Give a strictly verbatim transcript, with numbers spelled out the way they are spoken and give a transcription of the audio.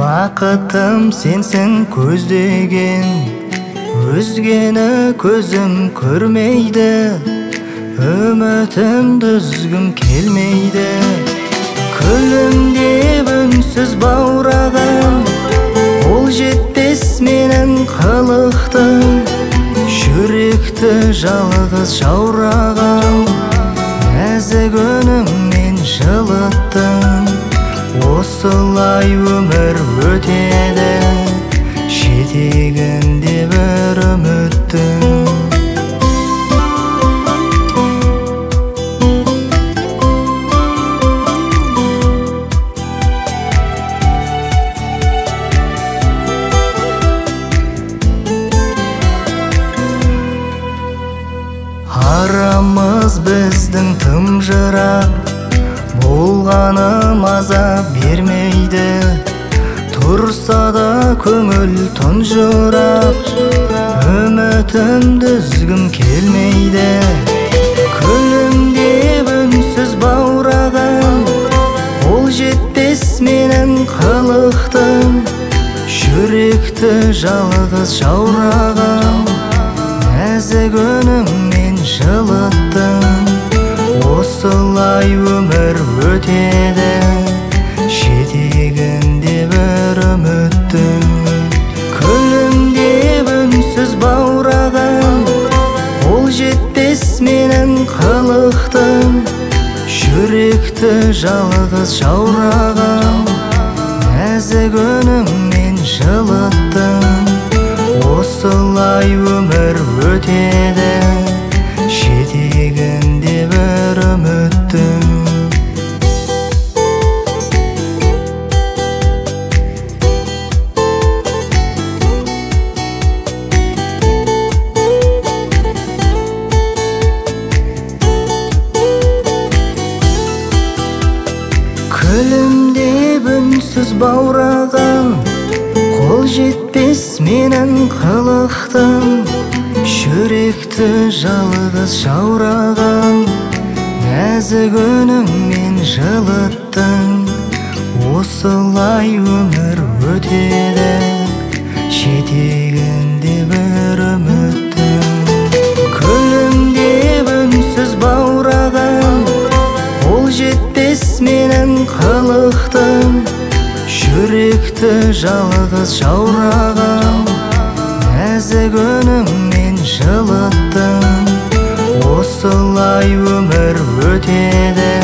бақытым сенсің көздеген, өзгені көзім көрмейді, үмітімді үзгім келмейді. Күлімдеп үнсіз баураған, қол жетпес менің қылықтың, жүректі жалғыз жаураған, нәзік үніңмен жылыттың. Осылай өмір өтеді, жетегінде бір үміттің. Арамыз біздің тым жырақ, болғаны маза бермейді. Тұрса да көңіл тұнжырап, үмітімді үзгім келмейді. Күлімдеп үнсіз баураған, қол жетпес менің қылықтың, жүректі жалғыз жаураған, нәзік үніңмен жылыттың. Осылай өмір өтеді, жетегінде бір үміттің. Күлімдеп үнсіз баураған, қол жетпес менің қылықтың, жүректі жалғыз жаураған, нәзік үніңмен жылыттың. Осылай өмір өтеді, жетегінде бір үміттің. Күлімдеп үнсіз баураған, қол жетпес менің қылықтың, жүректі жалғыз жаураған, нәзік үніңмен жылыттың. Осылай өмір өтеді, жетегінде бір үміттің. Күлімдеп үнсіз баураған, қол жетпес менің қылықтың, жүректі жалғыз жаураған, нәзік үніңмен жылыттың. Осылай өмір өтеді,